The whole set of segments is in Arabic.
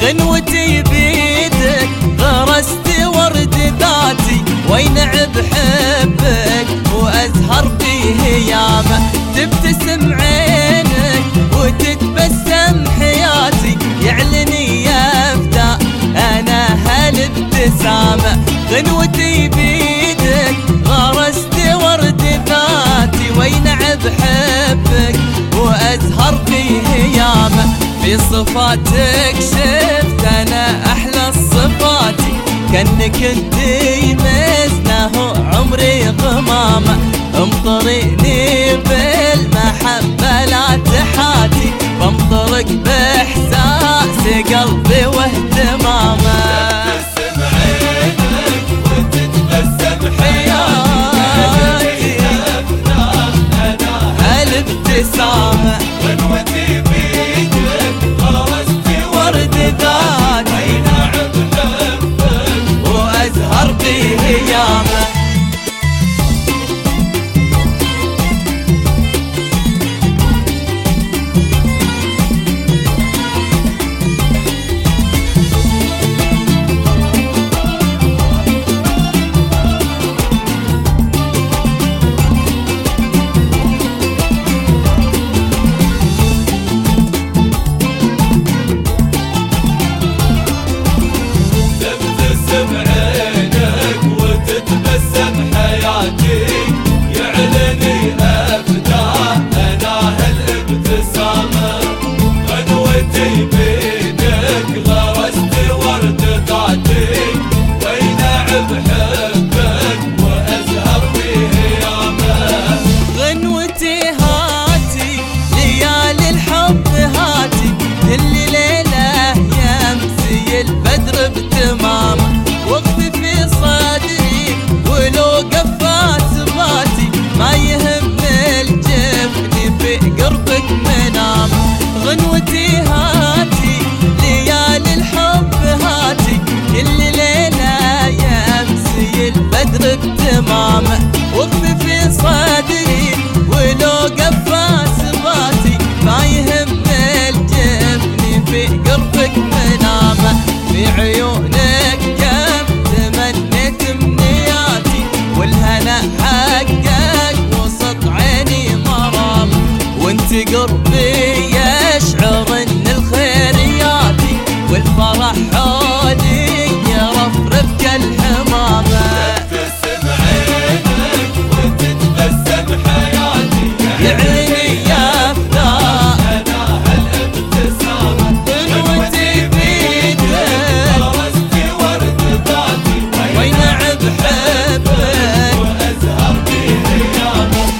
غنوتي بيدك غرست ورد ذاتي، وينعب حبك وازهر فيه ياما. تبتسم عينك وتتبسم حياتي، يعلني يفدى انا هالابتسامة. غنوتي بيدك غرست ورد ذاتي، وينعب حبك وازهر فيه ياما. في صفاتك شفت انا احلى الصفات، كأنك انتي مزنه عمري غمامة. امطريني بالمحبة لا تحاتي، بمطرك باحساس قلبي واهتمامه. تبتسم عينك وتتبسم حياتي، انا الابتسامة. غنوتي بيدك غرست ورد ذاتي، وينعب حبك وازهر فيه ياما. تبتسم عينك وتتبسم حياتي، يعلني ابداع انا هالابتسامة. غنوتي بيدك غرست ورد ذاتي، وينعب حبك وازهر فيه ياما. غنوتي هاتي ليالي الحب هاتي، كل ليلة يمسي البدر بتمامه. وقفي في صدري ولو قفات باتي، ما يهم الجفن في قربك منامه. غنوتي هاتي ليالي الحب هاتي، كل ليلة يمسي البدر بتمامه. وقفي في صدري ولو قفات باتي، ما يهم الجفن في قربك منامه. في عيونك كم تمنيت امنياتي، والهنا حقك وسط عيني مرام. وانت قربي يشعر ان الخير ياتي، والفرح حولي يرفرف كالحمامة. تبتسم عينك وتتبسم حياتي، يعلني يفدى انا هالابتسامة. غنوتي بيدك غرست ورد ذاتي، وينعب حبك وازهر فيه ياما.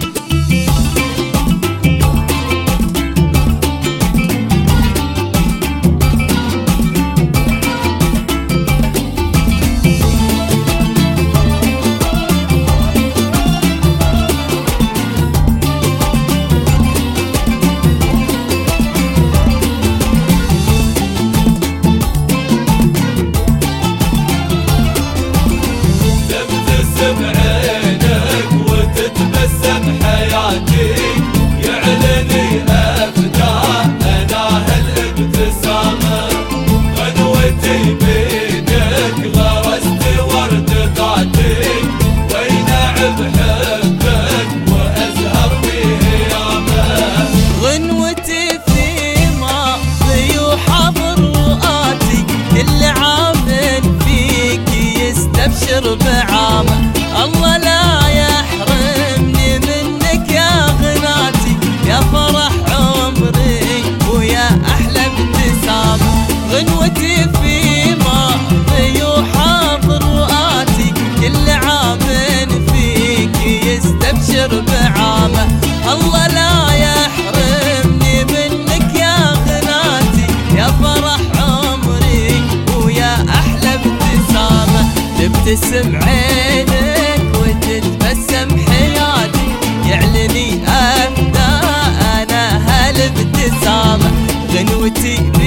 تبتسم عينك وتتبسم حياتي، يعلني ابداع انا هالابتسامة. غنوتي بيدك غرست ورد ذاتي، وينعب حبك وازهر فيه ياما. غنوتي في ماضي وحاضر رؤاتي، كل عام فيك يستبشر بعامه. الله لا يحرمني منك يا غناتي، يا فرح عمري ويا احلى ابتسامة. غنوتي في ماضي وحاضر رؤاتي، كل عام فيك يستبشر بعامه. الله لا يحرمني منك يا غناتي، يا فرح عمري ويا احلى ابتسامة. تبتسم عينك وتتبسم حياتي، يعلني ابدا انا هالابتسامة. غنوتي